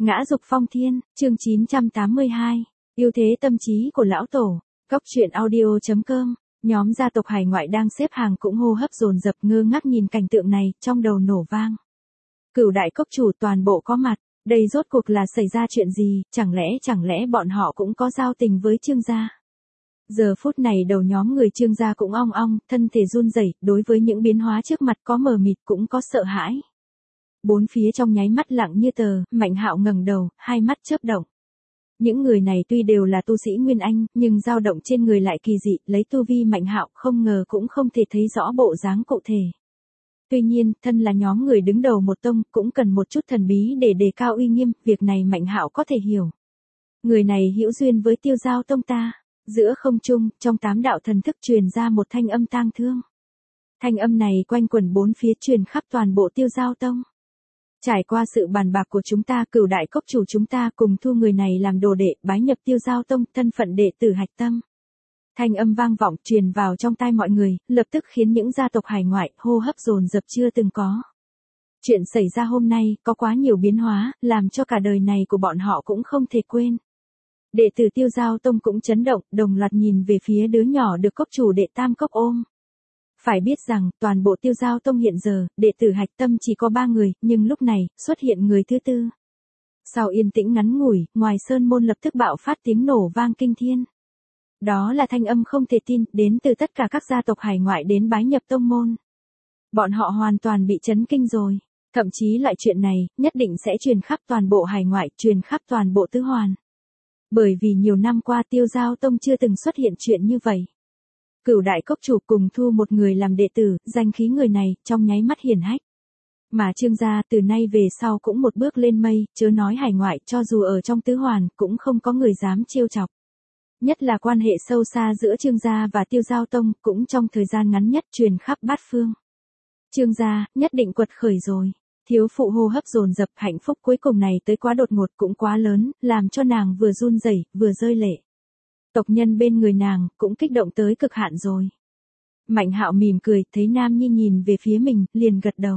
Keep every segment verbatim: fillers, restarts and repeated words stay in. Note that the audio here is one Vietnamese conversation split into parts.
Ngã dục phong thiên, chương chín trăm tám mươi hai, ưu thế tâm trí của lão tổ, cốc truyện audio chấm com, nhóm gia tộc hải ngoại đang xếp hàng cũng hô hấp dồn dập ngơ ngác nhìn cảnh tượng này, trong đầu nổ vang. Cửu đại cốc chủ toàn bộ có mặt, đây rốt cuộc là xảy ra chuyện gì, chẳng lẽ chẳng lẽ bọn họ cũng có giao tình với Trương gia. Giờ phút này đầu nhóm người Trương gia cũng ong ong, thân thể run rẩy, đối với những biến hóa trước mặt có mờ mịt cũng có sợ hãi. Bốn phía trong nháy mắt lặng như tờ, Mạnh Hạo ngẩng đầu, hai mắt chớp động. Những người này tuy đều là tu sĩ Nguyên Anh, nhưng dao động trên người lại kỳ dị, lấy tu vi Mạnh Hạo không ngờ cũng không thể thấy rõ bộ dáng cụ thể. Tuy nhiên, thân là nhóm người đứng đầu một tông, cũng cần một chút thần bí để đề cao uy nghiêm, việc này Mạnh Hạo có thể hiểu. Người này hữu duyên với Tiêu Giao tông ta. Giữa không trung, trong tám đạo thần thức truyền ra một thanh âm tang thương. Thanh âm này quanh quẩn bốn phía truyền khắp toàn bộ Tiêu Giao tông. Trải qua sự bàn bạc của chúng ta, cửu đại cốc chủ chúng ta cùng thu người này làm đồ đệ, bái nhập Tiêu Giao tông, thân phận đệ tử hạch tâm. Thanh âm vang vọng truyền vào trong tai mọi người, lập tức khiến những gia tộc hải ngoại hô hấp dồn dập chưa từng có. Chuyện xảy ra hôm nay có quá nhiều biến hóa, làm cho cả đời này của bọn họ cũng không thể quên. Đệ tử Tiêu Giao tông cũng chấn động, đồng loạt nhìn về phía đứa nhỏ được cốc chủ đệ tam cốc ôm. Phải biết rằng, toàn bộ Tiêu Giao tông hiện giờ, đệ tử hạch tâm chỉ có ba người, nhưng lúc này, xuất hiện người thứ tư. Sau yên tĩnh ngắn ngủi, ngoài sơn môn lập tức bạo phát tiếng nổ vang kinh thiên. Đó là thanh âm không thể tin, đến từ tất cả các gia tộc hải ngoại đến bái nhập tông môn. Bọn họ hoàn toàn bị chấn kinh rồi. Thậm chí loại chuyện này, nhất định sẽ truyền khắp toàn bộ hải ngoại, truyền khắp toàn bộ tứ hoàn. Bởi vì nhiều năm qua Tiêu Giao tông chưa từng xuất hiện chuyện như vậy. Cửu đại cốc chủ cùng thu một người làm đệ tử, danh khí người này, trong nháy mắt hiển hách. Mà Trương gia từ nay về sau cũng một bước lên mây, chớ nói hải ngoại, cho dù ở trong tứ hoàn, cũng không có người dám trêu chọc. Nhất là quan hệ sâu xa giữa Trương gia và Tiêu Giao tông, cũng trong thời gian ngắn nhất truyền khắp bát phương. Trương gia, nhất định quật khởi rồi. Thiếu phụ hô hấp dồn dập, hạnh phúc cuối cùng này tới quá đột ngột cũng quá lớn, làm cho nàng vừa run rẩy, vừa rơi lệ. Tộc nhân bên người nàng, cũng kích động tới cực hạn rồi. Mạnh Hạo mỉm cười, thấy Nam Nhi nhìn về phía mình, liền gật đầu.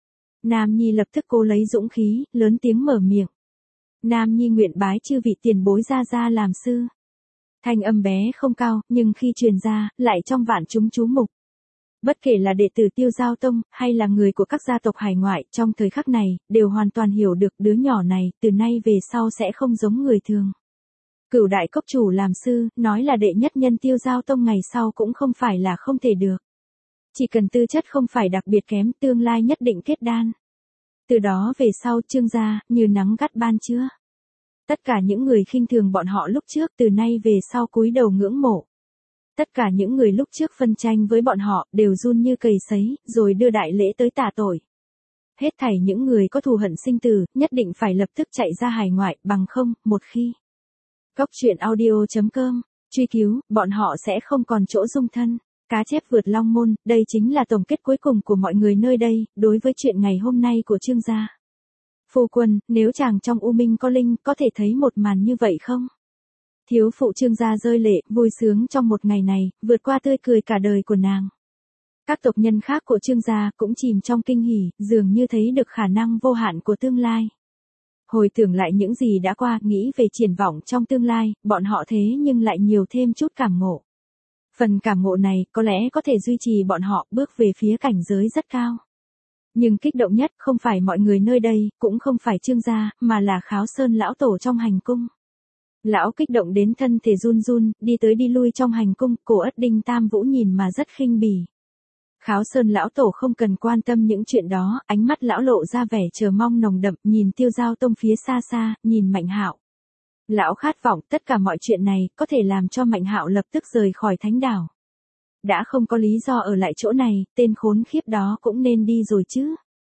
Nam Nhi lập tức cố lấy dũng khí, lớn tiếng mở miệng. Nam Nhi nguyện bái chư vị tiền bối gia gia làm sư. Thanh âm bé không cao, nhưng khi truyền ra, lại trong vạn chúng chú mục. Bất kể là đệ tử Tiêu Giao tông, hay là người của các gia tộc hải ngoại, trong thời khắc này, đều hoàn toàn hiểu được đứa nhỏ này, từ nay về sau sẽ không giống người thường. Cửu đại cốc chủ làm sư, nói là đệ nhất nhân Tiêu Giao tông ngày sau cũng không phải là không thể được. Chỉ cần tư chất không phải đặc biệt kém, tương lai nhất định kết đan. Từ đó về sau Trương gia, như nắng gắt ban trưa. Tất cả những người khinh thường bọn họ lúc trước, từ nay về sau cúi đầu ngưỡng mộ. Tất cả những người lúc trước phân tranh với bọn họ, đều run như cầy sấy, rồi đưa đại lễ tới tạ tội. Hết thảy những người có thù hận sinh tử, nhất định phải lập tức chạy ra hải ngoại, bằng không, một khi. Cốc truyện audio chấm com, truy cứu, bọn họ sẽ không còn chỗ dung thân. Cá chép vượt long môn, đây chính là tổng kết cuối cùng của mọi người nơi đây, đối với chuyện ngày hôm nay của Trương gia. Phu quân, nếu chàng trong U Minh có linh, có thể thấy một màn như vậy không? Thiếu phụ Trương gia rơi lệ, vui sướng trong một ngày này, vượt qua tươi cười cả đời của nàng. Các tộc nhân khác của Trương gia cũng chìm trong kinh hỉ, dường như thấy được khả năng vô hạn của tương lai. Hồi tưởng lại những gì đã qua, nghĩ về triển vọng trong tương lai, bọn họ thế nhưng lại nhiều thêm chút cảm ngộ. Phần cảm ngộ này có lẽ có thể duy trì bọn họ bước về phía cảnh giới rất cao. Nhưng kích động nhất không phải mọi người nơi đây, cũng không phải Trương gia, mà là Kháo Sơn lão tổ trong hành cung. Lão kích động đến thân thể run run, đi tới đi lui trong hành cung, cổ ất đinh tam vũ nhìn mà rất khinh bỉ. Kháo Sơn lão tổ không cần quan tâm những chuyện đó, ánh mắt lão lộ ra vẻ chờ mong nồng đậm, nhìn Tiêu Giao tông phía xa xa, nhìn Mạnh Hạo. Lão khát vọng tất cả mọi chuyện này, có thể làm cho Mạnh Hạo lập tức rời khỏi thánh đảo. Đã không có lý do ở lại chỗ này, tên khốn khiếp đó cũng nên đi rồi chứ.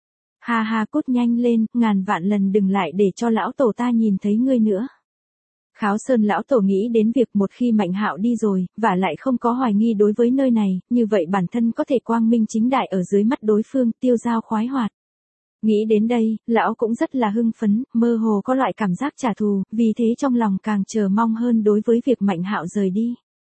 Ha ha, cút nhanh lên, ngàn vạn lần đừng lại để cho lão tổ ta nhìn thấy ngươi nữa. Kháo Sơn lão tổ nghĩ đến việc một khi Mạnh Hạo đi rồi, và lại không có hoài nghi đối với nơi này, như vậy bản thân có thể quang minh chính đại ở dưới mắt đối phương, Tiêu Giao khoái hoạt. Nghĩ đến đây, lão cũng rất là hưng phấn, mơ hồ có loại cảm giác trả thù, vì thế trong lòng càng chờ mong hơn đối với việc Mạnh Hạo rời đi.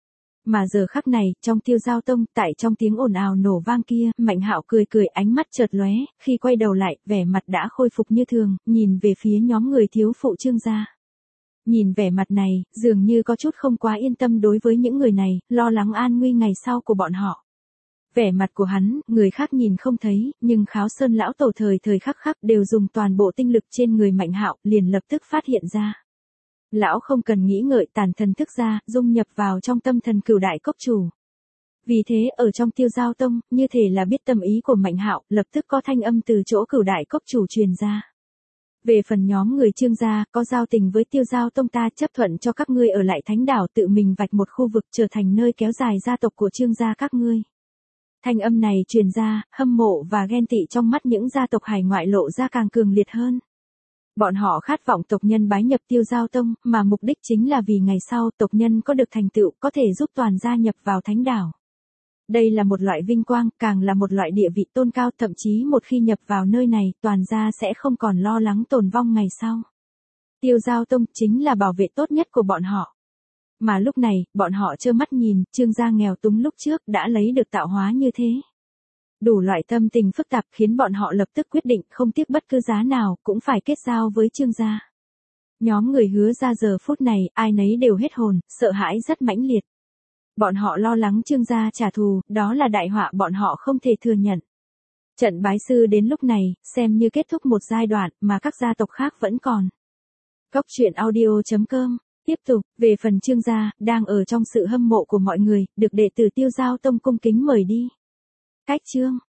Mà giờ khắc này, trong Tiêu Giao Tông, tại trong tiếng ồn ào nổ vang kia, Mạnh Hạo cười cười, ánh mắt chợt lóe, khi quay đầu lại, vẻ mặt đã khôi phục như thường, nhìn về phía nhóm người thiếu phụ Trương gia. Nhìn vẻ mặt này, dường như có chút không quá yên tâm đối với những người này, lo lắng an nguy ngày sau của bọn họ. Vẻ mặt của hắn, người khác nhìn không thấy, nhưng Kháo Sơn lão tổ thời thời khắc khắc đều dùng toàn bộ tinh lực trên người Mạnh Hạo, liền lập tức phát hiện ra. Lão không cần nghĩ ngợi, tản thần thức ra, dung nhập vào trong tâm thần Cửu Đại Cốc Chủ. Vì thế, ở trong Tiêu Giao Tông, như thể là biết tâm ý của Mạnh Hạo, lập tức có thanh âm từ chỗ Cửu Đại Cốc Chủ truyền ra. Về phần nhóm người Trương gia, có giao tình với Tiêu Giao Tông, ta chấp thuận cho các ngươi ở lại Thánh Đảo, tự mình vạch một khu vực trở thành nơi kéo dài gia tộc của Trương gia các ngươi. Thanh âm này truyền ra, hâm mộ và ghen tị trong mắt những gia tộc hải ngoại lộ ra càng cường liệt hơn. Bọn họ khát vọng tộc nhân bái nhập Tiêu Giao Tông, mà mục đích chính là vì ngày sau tộc nhân có được thành tựu, có thể giúp toàn gia nhập vào Thánh Đảo. Đây là một loại vinh quang, càng là một loại địa vị tôn cao, thậm chí một khi nhập vào nơi này, toàn gia sẽ không còn lo lắng tồn vong ngày sau. Tiêu Giao Tông chính là bảo vệ tốt nhất của bọn họ. Mà lúc này, bọn họ trơ mắt nhìn, Trương gia nghèo túng lúc trước đã lấy được tạo hóa như thế. Đủ loại tâm tình phức tạp khiến bọn họ lập tức quyết định không tiếc bất cứ giá nào, cũng phải kết giao với Trương gia. Nhóm người Hứa ra giờ phút này, ai nấy đều hết hồn, sợ hãi rất mãnh liệt. Bọn họ lo lắng Trương gia trả thù, đó là đại họa bọn họ không thể thừa nhận. Trận bái sư đến lúc này, xem như kết thúc một giai đoạn, mà các gia tộc khác vẫn còn. Cốc truyện audio chấm com tiếp tục, về phần Trương gia, đang ở trong sự hâm mộ của mọi người, được đệ tử Tiêu Giao Tông cung kính mời đi. Cách chương